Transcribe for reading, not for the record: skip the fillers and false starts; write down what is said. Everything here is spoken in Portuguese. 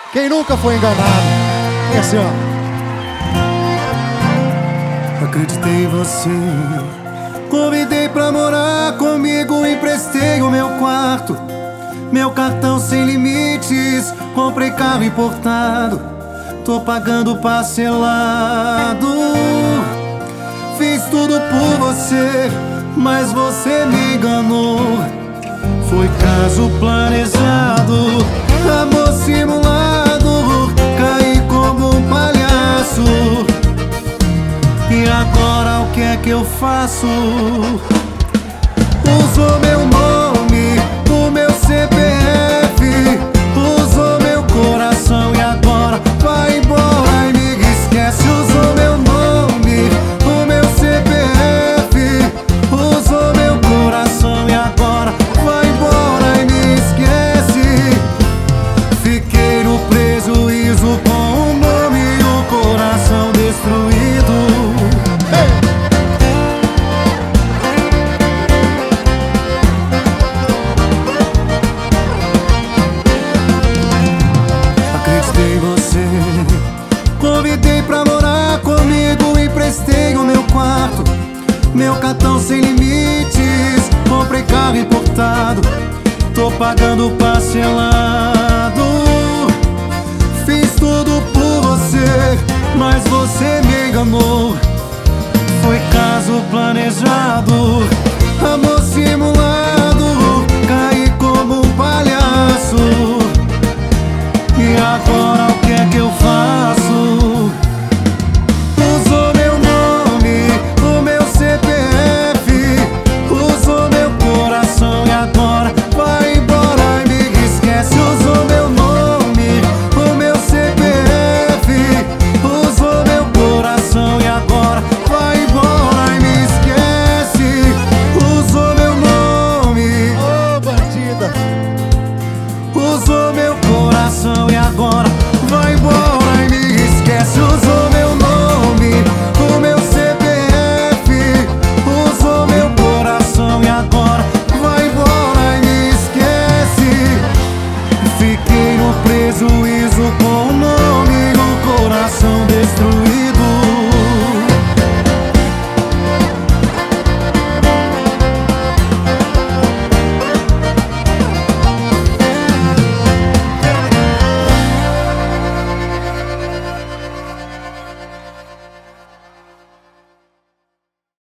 Quem nunca foi enganado? É assim, ó. Acreditei em você, convidei pra morar comigo, emprestei o meu quarto, meu cartão sem limites, comprei carro importado, tô pagando parcelado. Fiz tudo por você, mas você me enganou. Foi caso planejado, amor simulado, caí como um palhaço. E agora o que é que eu faço? Usou meu nome, o meu CPF, usou meu coração e agora vai embora e me esquece. Usou meu nome, o meu CPF, usou meu coração e agora vai embora e me esquece. Fiquei no prejuízo com o nome e o coração destruído. Acreditei em você, convidei pra morar comigo, emprestei o meu quarto, meu cartão sem limites, comprei carro importado, tô pagando parcelado. Fiz tudo por você, mas você me enganou. Foi caso planejado, amor simulado, caí como um palhaço. E agora o que é que eu faço? Usou meu nome, o meu CPF, usou meu coração e agora vai embora e me esquece. Usou meu nome, o meu CPF, usou meu coração e agora vai embora e me esquece. Usou meu nome. Ô, bandida!